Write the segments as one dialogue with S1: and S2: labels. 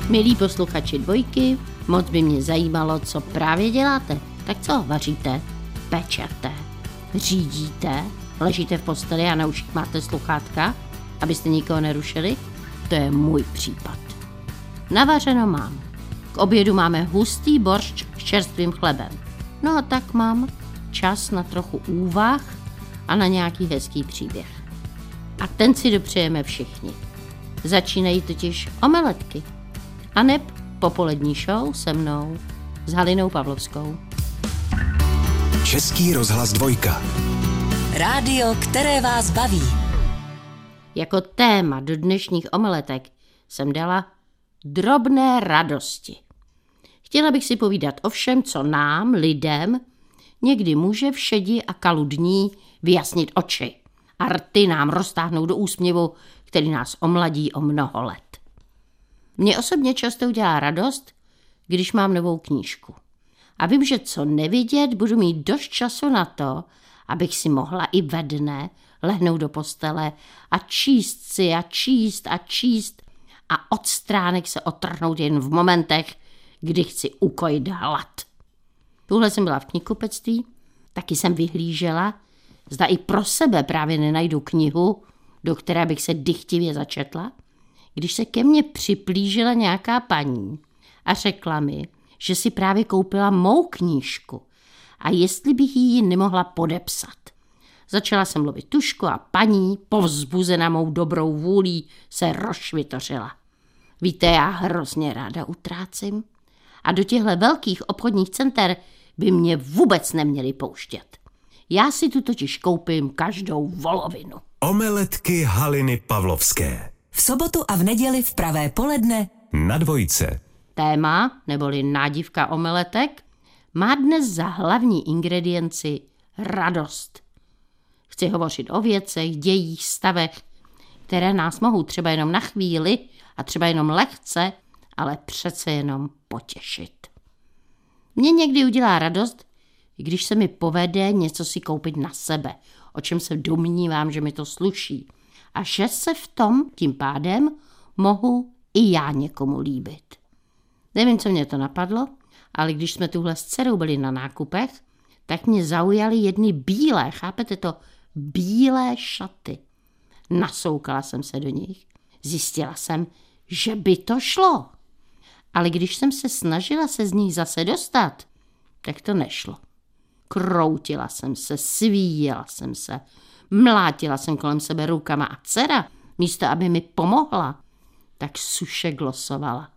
S1: Milí posluchači Dvojky, moc by mě zajímalo, co právě děláte. Tak co, vaříte, pečete, řídíte, ležíte v posteli a na uších máte sluchátka, abyste nikoho nerušili? To je můj případ. Navařeno mám. K obědu máme hustý boršč s čerstvým chlebem. No a tak mám čas na trochu úvah a na nějaký hezký příběh. A ten si dopřejeme všichni. Začínají totiž omeletky. A neb popolední show se mnou, s Halinou Pavlovskou.
S2: Český rozhlas Dvojka.
S3: Rádio, které vás baví.
S1: Jako téma do dnešních omeletek jsem dala drobné radosti. Chtěla bych si povídat o všem, co nám, lidem, někdy může všedi a kaludní vyjasnit oči a rty nám roztáhnout do úsměvu, který nás omladí o mnoho let. Mně osobně často udělá radost, když mám novou knížku. A vím, že co nevidět, budu mít dost času na to, abych si mohla i ve dne lehnout do postele a číst si a číst a od stránek se otrhnout jen v momentech, kdy chci ukojit hlad. Tuhle jsem byla v knihkupectví, taky jsem vyhlížela, zda i pro sebe právě nenajdu knihu, do které bych se dychtivě začetla, když se ke mně připlížila nějaká paní a řekla mi, že si právě koupila mou knížku a jestli bych ji nemohla podepsat. Začala jsem lovit tužku a paní, povzbuzena mou dobrou vůlí, se rozšvitořila. Víte, já hrozně ráda utrácím a do těchto velkých obchodních center by mě vůbec neměli pouštět. Já si tu totiž koupím každou volovinu.
S2: Omeletky Haliny Pavlovské.
S3: V sobotu a v neděli v pravé poledne
S2: Na Dvojce.
S1: Téma, neboli nádivka omeletek, má dnes za hlavní ingredienci radost. Chci hovořit o věcech, dějích, stavech, které nás mohou třeba jenom na chvíli a třeba jenom lehce, ale přece jenom potěšit. Mně někdy udělá radost, když se mi povede něco si koupit na sebe, o čem se domnívám, že mi to sluší. A že se v tom tím pádem mohu i já někomu líbit. Nevím, co mě to napadlo, ale když jsme tuhle s dcerou byli na nákupech, tak mě zaujaly jedny bílé, chápete to, bílé šaty. Nasoukala jsem se do nich, zjistila jsem, že by to šlo. Ale když jsem se snažila se z nich zase dostat, tak to nešlo. Kroutila jsem se, svíjela jsem se, mlátila jsem kolem sebe rukama a dcera, místo aby mi pomohla, tak suše glosovala.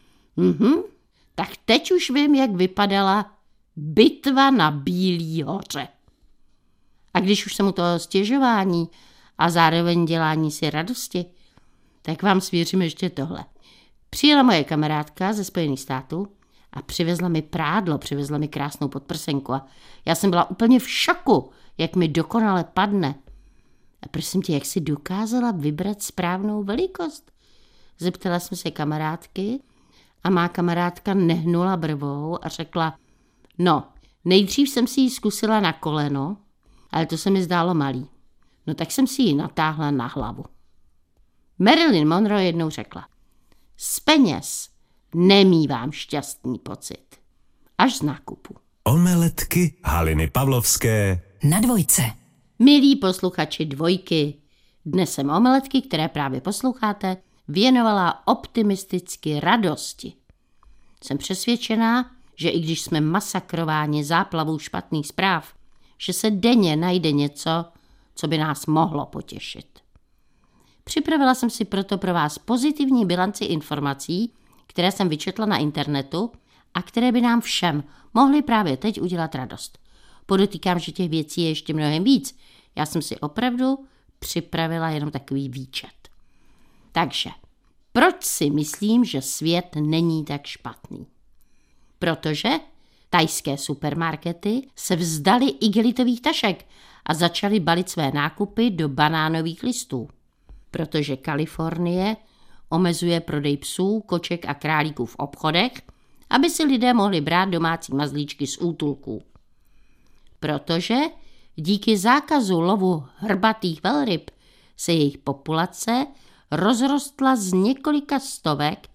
S1: Tak teď už vím, jak vypadala bitva na Bílý hoře. A když už jsem u toho stěžování a zároveň dělání si radosti, tak vám svěřím ještě tohle. Přijela moje kamarádka ze Spojených států a přivezla mi prádlo, přivezla mi krásnou podprsenku a já jsem byla úplně v šoku, jak mi dokonale padne. A prosím tě, jak si dokázala vybrat správnou velikost? Zeptala jsem se kamarádky a má kamarádka nehnula brvou a řekla, no, nejdřív jsem si ji zkusila na koleno, ale to se mi zdálo malý. No tak jsem si ji natáhla na hlavu. Marilyn Monroe jednou řekla, z peněz nemívám šťastný pocit. Až z nákupu.
S2: Omeletky Haliny Pavlovské.
S3: Na Dvojce.
S1: Milí posluchači Dvojky, dnes jsem omeletky, které právě posloucháte, věnovala optimisticky radosti. Jsem přesvědčená, že i když jsme masakrováni záplavou špatných zpráv, že se denně najde něco, co by nás mohlo potěšit. Připravila jsem si proto pro vás pozitivní bilanci informací, které jsem vyčetla na internetu a které by nám všem mohly právě teď udělat radost. Podotýkám, že těch věcí je ještě mnohem víc. Já jsem si opravdu připravila jenom takový výčet. Takže, proč si myslím, že svět není tak špatný? Protože thajské supermarkety se vzdaly igelitových tašek a začaly balit své nákupy do banánových listů. Protože Kalifornie omezuje prodej psů, koček a králíků v obchodech, aby si lidé mohli brát domácí mazlíčky z útulků. Protože díky zákazu lovu hrbatých velryb se jejich populace rozrostla z několika stovek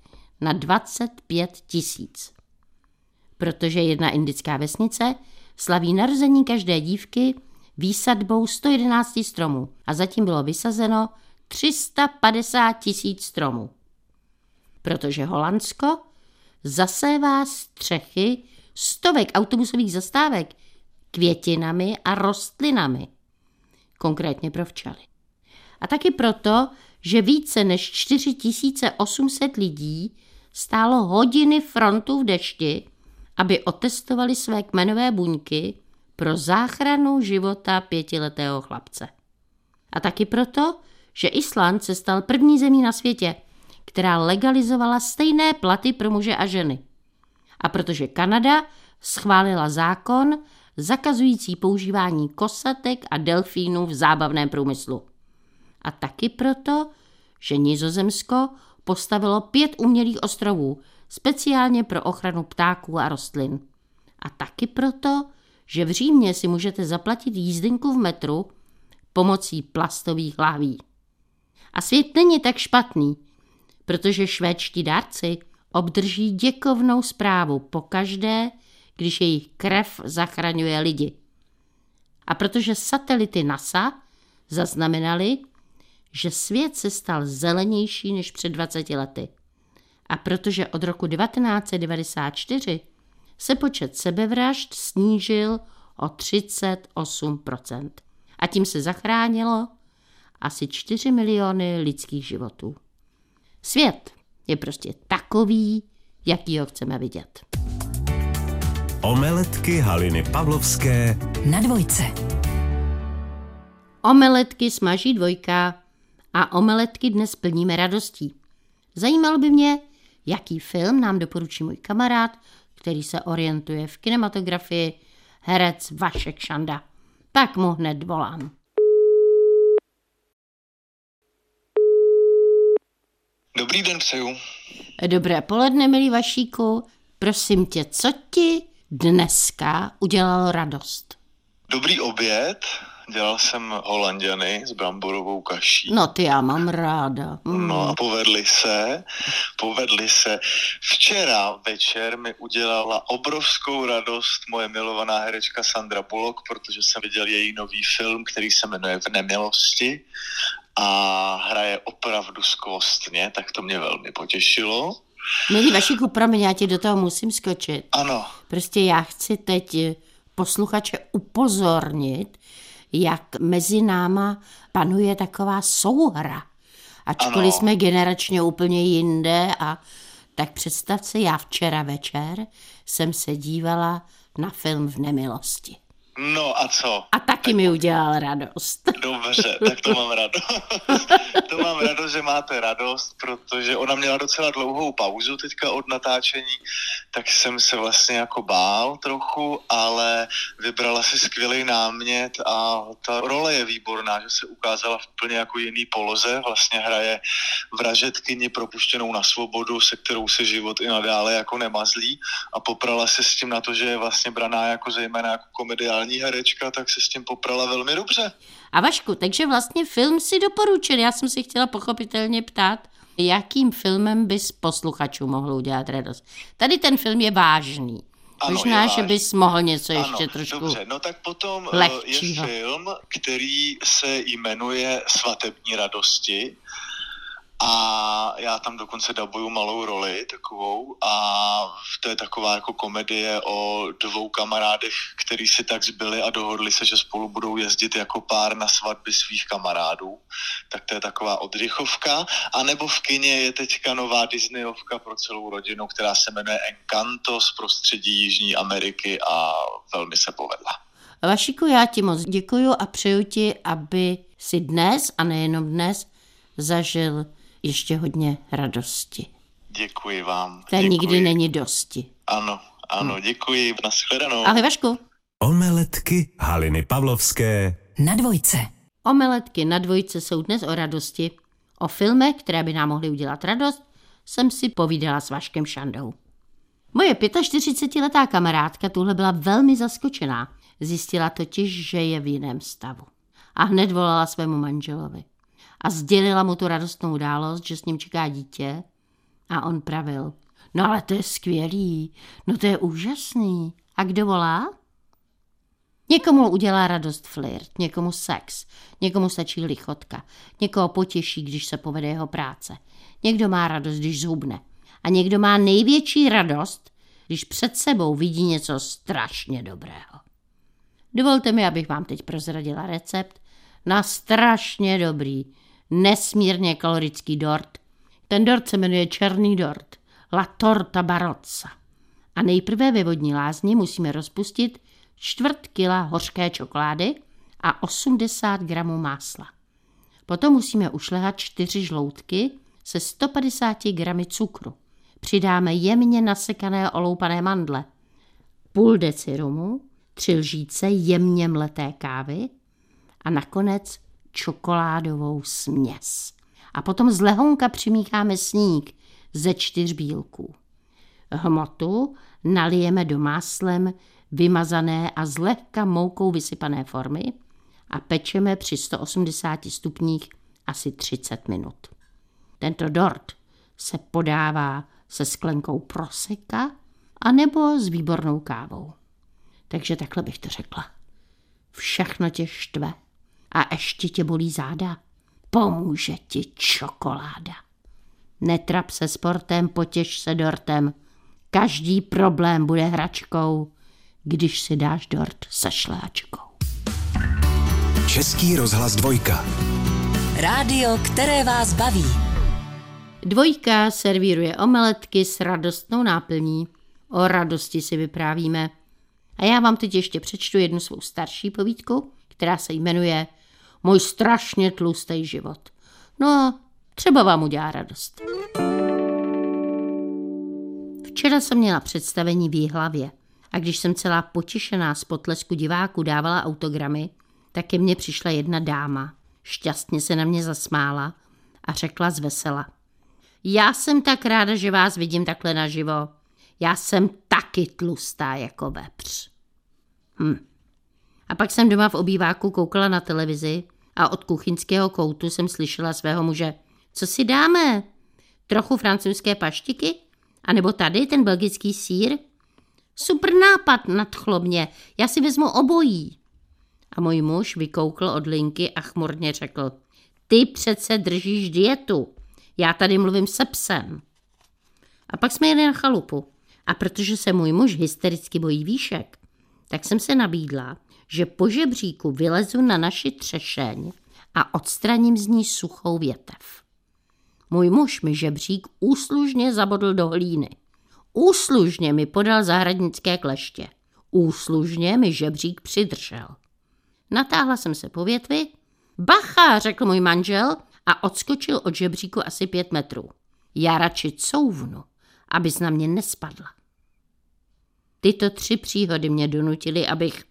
S1: na 25 000. Protože jedna indická vesnice slaví narození každé dívky výsadbou 111 stromů a zatím bylo vysazeno 350 000 stromů. Protože Holandsko zasévá střechy stovek autobusových zastávek květinami a rostlinami, konkrétně pro včely. A taky proto, že více než 4800 lidí stálo hodiny frontu v dešti, aby otestovali své kmenové buňky pro záchranu života 5letého chlapce. A taky proto, že Island se stal první zemí na světě, která legalizovala stejné platy pro muže a ženy. A protože Kanada schválila zákon zakazující používání kosatek a delfínů v zábavném průmyslu. A taky proto, že Nizozemsko postavilo 5 umělých ostrovů speciálně pro ochranu ptáků a rostlin. A taky proto, že v Římě si můžete zaplatit jízdenku v metru pomocí plastových lahví. A svět není tak špatný, protože švédští dárci obdrží děkovnou zprávu pokaždé, když jejich krev zachraňuje lidi. A protože satelity NASA zaznamenaly, že svět se stal zelenější než před 20 lety. A protože od roku 1994 se počet sebevražd snížil o 38%. A tím se zachránilo asi 4 miliony lidských životů. Svět je prostě takový, jaký ho chceme vidět.
S2: Omeletky Haliny Pavlovské
S3: na Dvojce.
S1: Omeletky smaží Dvojka a omeletky dnes plníme radostí. Zajímalo by mě, jaký film nám doporučí můj kamarád, který se orientuje v kinematografii, herec Vašek Šanda. Tak mu hned volám.
S4: Dobrý den přeju.
S1: Dobré poledne, milý Vašíku. Prosím tě, co ti dneska udělalo radost?
S4: Dobrý oběd. Dělal jsem holanděny s bramborovou kaší.
S1: No ty já mám ráda.
S4: No a povedli se. Včera večer mi udělala obrovskou radost moje milovaná herečka Sandra Bullock, protože jsem viděl její nový film, který se jmenuje V nemilosti a hraje opravdu skvostně, tak to mě velmi potěšilo.
S1: Milý Vašíku, promiň, já ti do toho musím skočit.
S4: Ano.
S1: Prostě já chci teď posluchače upozornit, jak mezi náma panuje taková souhra. Ačkoliv jsme generačně úplně jinde a tak představ si, já včera večer jsem se dívala na film V nemilosti.
S4: No a co?
S1: A taky mi udělal radost.
S4: Dobře, tak to mám radost. To mám radost, že máte radost, protože ona měla docela dlouhou pauzu teďka od natáčení, tak jsem se vlastně jako bál trochu, ale vybrala si skvělý námět a ta role je výborná, že se ukázala v úplně jako jiný poloze, vlastně hraje vražedkyni propuštěnou na svobodu, se kterou se život i nadále jako nemazlí a poprala se s tím na to, že je vlastně braná jako zejména jako komediální herečka, tak se s tím poprala velmi dobře.
S1: A Vašku, takže vlastně film si doporučil. Já jsem si chtěla pochopitelně ptát, jakým filmem bys posluchačů mohl udělat radost. Tady ten film je vážný.
S4: Ano,
S1: možná, že bys mohl něco
S4: ano,
S1: ještě trošku
S4: dobře, no tak potom
S1: lehčího.
S4: je film, který se jmenuje Svatební radosti a já tam dokonce dabuju malou roli takovou a to je taková jako komedie o 2 kamarádech, který si tak zbyli a dohodli se, že spolu budou jezdit jako pár na svatby svých kamarádů. Tak to je taková oddychovka. A nebo v kině je teďka nová Disneyovka pro celou rodinu, která se jmenuje Encanto z prostředí Jižní Ameriky a velmi se povedla.
S1: Vašíku, já ti moc děkuju a přeju ti, aby si dnes a nejenom dnes zažil ještě hodně radosti.
S4: Děkuji vám.
S1: To nikdy není dosti.
S4: Ano, děkuji. Nashledanou.
S1: Ahoj Vašku.
S2: Omeletky Haliny Pavlovské
S3: na Dvojce.
S1: Omeletky na Dvojce jsou dnes o radosti. O filmech, které by nám mohly udělat radost, jsem si povídala s Vaškem Šandou. Moje 45letá kamarádka tuhle byla velmi zaskočená. Zjistila totiž, že je v jiném stavu. A hned volala svému manželovi. A sdělila mu tu radostnou událost, že s ním čeká dítě A on pravil, no ale to je skvělý, no to je úžasný. A kdo volá? Někomu udělá radost flirt, někomu sex, někomu stačí lichotka, někoho potěší, když se povede jeho práce. Někdo má radost, když zhubne. A někdo má největší radost, když před sebou vidí něco strašně dobrého. Dovolte mi, abych vám teď prozradila recept na strašně dobrý, nesmírně kalorický dort. Ten dort se jmenuje černý dort, la torta barozza. A nejprve ve vodní lázni musíme rozpustit 1/4 kila hořké čokolády a 80 gramů másla. Potom musíme ušlehat 4 žloutky se 150 gramy cukru. Přidáme jemně nasekané oloupané mandle, půl deci rumu, 3 lžíce jemně mleté kávy a nakonec čokoládovou směs. A potom z lehonka přimícháme sníh ze 4 bílků. Hmotu nalijeme do máslem vymazané a zlehka moukou vysypané formy a pečeme při 180 stupních asi 30 minut. Tento dort se podává se sklenkou prosecca a nebo s výbornou kávou. Takže takhle bych to řekla. Všechno tě štve a ještě tě bolí záda. Pomůže ti čokoláda. Netrap se sportem, potěš se dortem. Každý problém bude hračkou, když si dáš dort se šláčkou.
S2: Český rozhlas 2.
S3: Rádio, které vás baví.
S1: 2 servíruje omeletky s radostnou náplní. O radosti si vyprávíme. A já vám teď ještě přečtu jednu svou starší povídku, která se jmenuje Můj strašně tlustý život. No, třeba vám udělá radost. Včera jsem měla představení v Jihlavě a když jsem celá potěšená z potlesku diváků dávala autogramy, tak ke mně přišla jedna dáma. Šťastně se na mě zasmála a řekla zvesela. Já jsem tak ráda, že vás vidím takhle naživo. Já jsem taky tlustá jako vepř. A pak jsem doma v obýváku koukala na televizi a od kuchyňského koutu jsem slyšela svého muže. Co si dáme? Trochu francouzské paštiky? A nebo tady ten belgický sýr? Super nápad, nadchlo mě. Já si vezmu obojí. A můj muž vykoukl od linky a chmurně řekl. Ty přece držíš dietu. Já tady mluvím se psem. A pak jsme jeli na chalupu. A protože se můj muž hystericky bojí výšek, tak jsem se nabídla, že po žebříku vylezu na naši třešeň a odstraním z ní suchou větev. Můj muž mi žebřík úslužně zabodl do hlíny. Úslužně mi podal zahradnické kleště. Úslužně mi žebřík přidržel. Natáhla jsem se po větvi. Bacha, řekl můj manžel a odskočil od žebříku asi 5 metrů. Já radši couvnu, abys na mě nespadla. Tyto 3 příhody mě donutily, abych...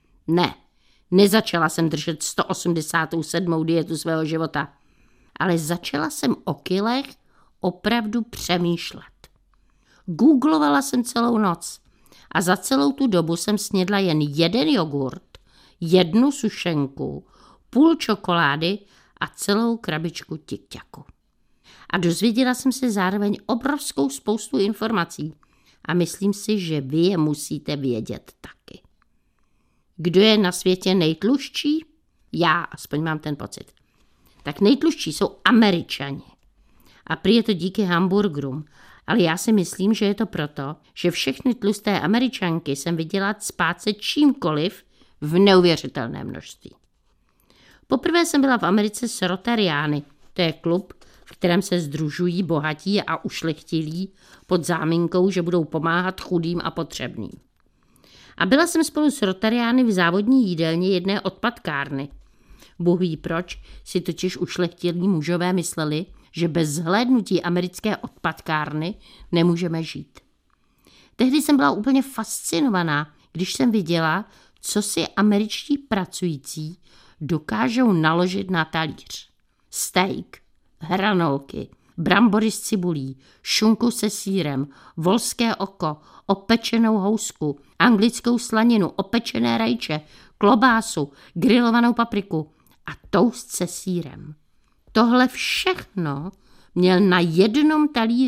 S1: Nezačala jsem držet 187. dietu svého života, ale začala jsem o kilech opravdu přemýšlet. Googlovala jsem celou noc a za celou tu dobu jsem snědla jen 1 jogurt, 1 sušenku, půl čokolády a celou krabičku tikťaku. A dozvěděla jsem se zároveň obrovskou spoustu informací a myslím si, že vy je musíte vědět taky. Kdo je na světě nejtluščí? Já aspoň mám ten pocit. Tak nejtluščí jsou Američani. A prý je to díky hamburgerům, ale já si myslím, že je to proto, že všechny tlusté Američanky jsem viděla cpát se čímkoliv v neuvěřitelné množství. Poprvé jsem byla v Americe s Rotariány. To je klub, v kterém se sdružují bohatí a ušlechtilí pod záminkou, že budou pomáhat chudým a potřebným. A byla jsem spolu s Rotariány v závodní jídelně jedné odpadkárny. Bůh ví proč, si totiž ušlechtilí mužové mysleli, že bez zhlédnutí americké odpadkárny nemůžeme žít. Tehdy jsem byla úplně fascinovaná, když jsem viděla, co si američtí pracující dokážou naložit na talíř. Steak, hranolky, brambory s cibulí, šunku se sýrem, volské oko, opečenou housku, anglickou slaninu, opečené rajče, klobásu, grilovanou papriku a toast se sýrem. Tohle všechno měl na jednom talíři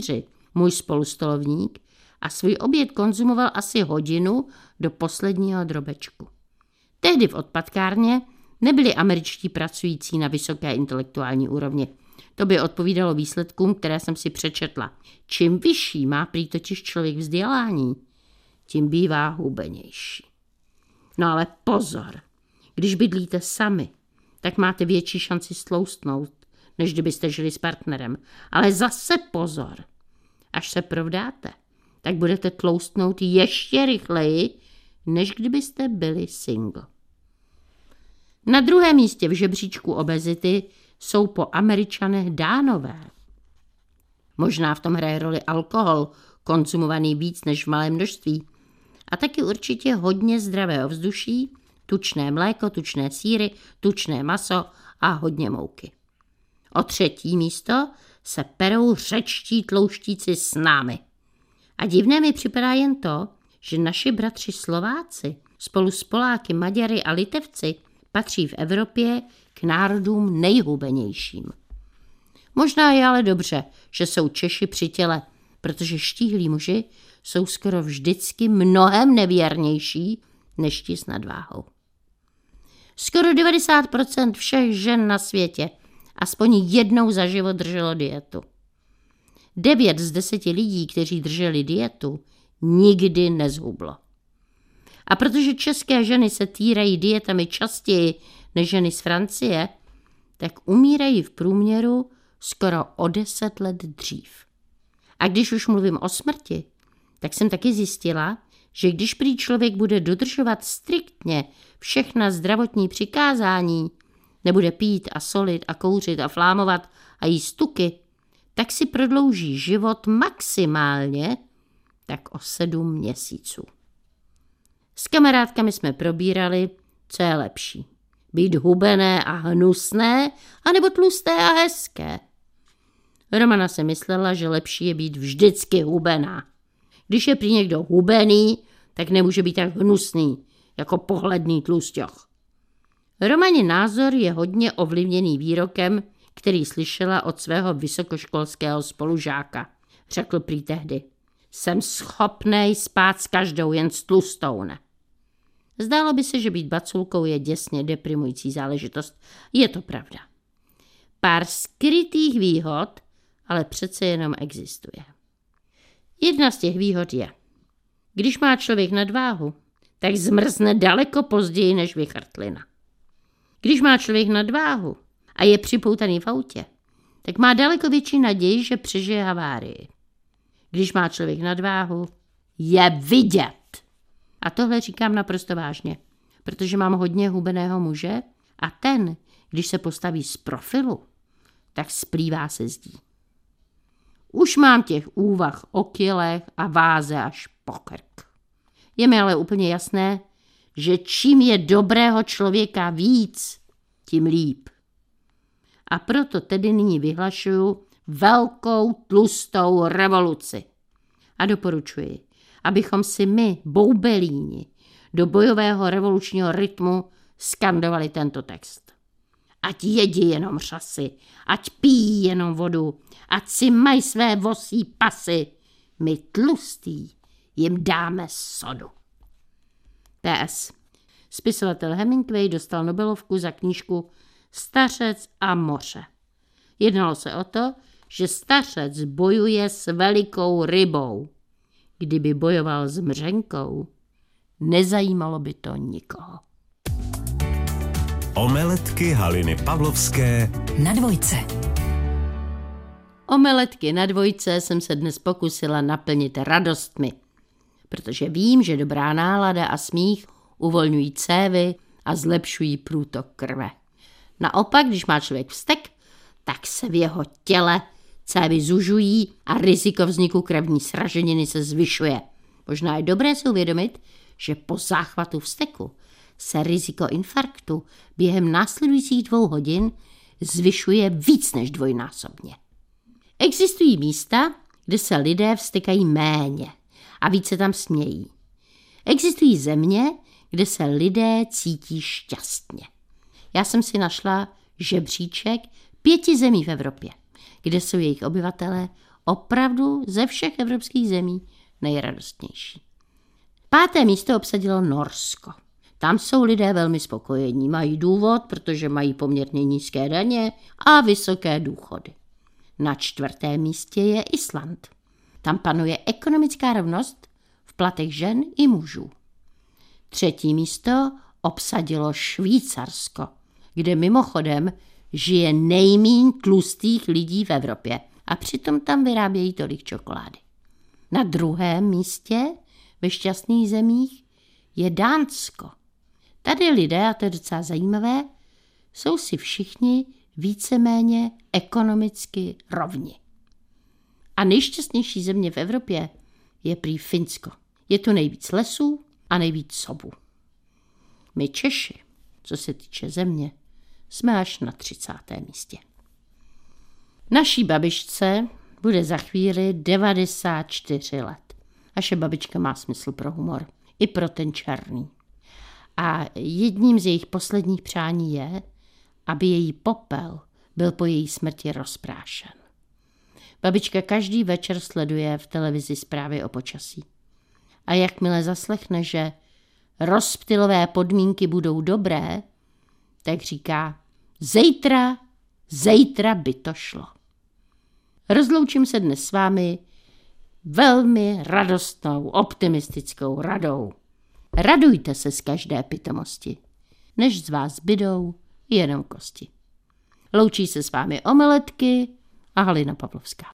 S1: můj spolustolovník, a svůj oběd konzumoval asi hodinu do posledního drobečku. Tehdy v odpadkárně nebyli američtí pracující na vysoké intelektuální úrovni. To by odpovídalo výsledkům, které jsem si přečetla. Čím vyšší má prý totiž člověk vzdělání, tím bývá hubenější. No ale pozor, když bydlíte sami, tak máte větší šanci stloustnout, než kdybyste žili s partnerem. Ale zase pozor, až se provdáte, tak budete tloustnout ještě rychleji, než kdybyste byli single. Na druhém místě v žebříčku obezity jsou po Američanech Dánové. Možná v tom hraje roli alkohol, konzumovaný víc než v malém množství. A taky určitě hodně zdravého vzduší, tučné mléko, tučné sýry, tučné maso a hodně mouky. O třetí místo se perou řečtí tlouštíci s námi. A divné mi připadá jen to, že naši bratři Slováci spolu s Poláky, Maďary a Litevci patří v Evropě k národům nejhubenějším. Možná je ale dobře, že jsou Češi při těle, protože štíhlí muži jsou skoro vždycky mnohem nevěrnější než ti s nadváhou. Skoro 90% všech žen na světě aspoň jednou za život drželo dietu. 9 z 10 lidí, kteří drželi dietu, nikdy nezhublo. A protože české ženy se týrají dietami častěji než ženy z Francie, tak umírají v průměru skoro o 10 let dřív. A když už mluvím o smrti, tak jsem taky zjistila, že když prý člověk bude dodržovat striktně všechna zdravotní přikázání, nebude pít a solit a kouřit a flámovat a jíst tuky, tak si prodlouží život maximálně tak o 7 měsíců. S kamarádkami jsme probírali, co je lepší. Být hubené a hnusné, anebo tlusté a hezké. Romana si myslela, že lepší je být vždycky hubená. Když je prý někdo hubený, tak nemůže být tak hnusný, jako pohledný tlusťoch. Romanin názor je hodně ovlivněný výrokem, který slyšela od svého vysokoškolského spolužáka. Řekl prý tehdy: jsem schopnej spát s každou, jen s tlustou ne. Zdálo by se, že být baculkou je děsně deprimující záležitost. Je to pravda. Pár skrytých výhod ale přece jenom existuje. Jedna z těch výhod je, když má člověk nadváhu, tak zmrzne daleko později než vychrtlina. Když má člověk nadváhu a je připoutaný v autě, tak má daleko větší naději, že přežije havárii. Když má člověk nadváhu, je vidět. A tohle říkám naprosto vážně, protože mám hodně hubeného muže a ten, když se postaví z profilu, tak splývá se zdí. Už mám těch úvah o kilech a váze až po krk. Je mi ale úplně jasné, že čím je dobrého člověka víc, tím líp. A proto tedy nyní vyhlašuju velkou tlustou revoluci. A doporučuji, abychom si my, boubelíni, do bojového revolučního rytmu skandovali tento text. Ať jedí jenom řasy, ať pijí jenom vodu, ať si mají své vosí pasy. My tlustý jim dáme sodu. PS. Spisovatel Hemingway dostal Nobelovku za knížku Stařec a moře. Jednalo se o to, že stařec bojuje s velikou rybou. Kdyby bojoval s mřenkou, nezajímalo by to nikoho.
S2: Omeletky Haliny Pavlovské
S3: Na dvojce.
S1: Omeletky na dvojce jsem se dnes pokusila naplnit radostmi, protože vím, že dobrá nálada a smích uvolňují cévy a zlepšují průtok krve. Naopak, když má člověk vztek, tak se v jeho těle cévy zužují a riziko vzniku krevní sraženiny se zvyšuje. Možná je dobré si uvědomit, že po záchvatu vzteku se riziko infarktu během následujících 2 hodin zvyšuje víc než dvojnásobně. Existují místa, kde se lidé vztekají méně a více tam smějí. Existují země, kde se lidé cítí šťastně. Já jsem si našla žebříček 5 zemí v Evropě, kde jsou jejich obyvatelé Opravdu ze všech evropských zemí nejradostnější. 5. místo obsadilo Norsko. Tam jsou lidé velmi spokojení. Mají důvod, protože mají poměrně nízké daně a vysoké důchody. Na 4. místě je Island. Tam panuje ekonomická rovnost v platech žen i mužů. 3. místo obsadilo Švýcarsko, kde mimochodem žije nejmíň tlustých lidí v Evropě a přitom tam vyrábějí tolik čokolády. Na 2. místě ve šťastných zemích je Dánsko. Tady lidé, a to je docela zajímavé, jsou si všichni víceméně ekonomicky rovni. A nejšťastnější země v Evropě je prý Finsko. Je tu nejvíc lesů a nejvíc sobů. My Češi, co se týče země, jsme až na 30. místě. Naší babičce bude za chvíli 94 let. Naše babička má smysl pro humor, i pro ten černý. A jedním z jejich posledních přání je, aby její popel byl po její smrti rozprášen. Babička každý večer sleduje v televizi zprávy o počasí. A jakmile zaslechne, že rozptylové podmínky budou dobré, tak říká, zítra by to šlo. Rozloučím se dnes s vámi velmi radostnou, optimistickou radou. Radujte se z každé pitomosti, než z vás zbydou jenom kosti. Loučí se s vámi Omeletky a Halina Pavlovská.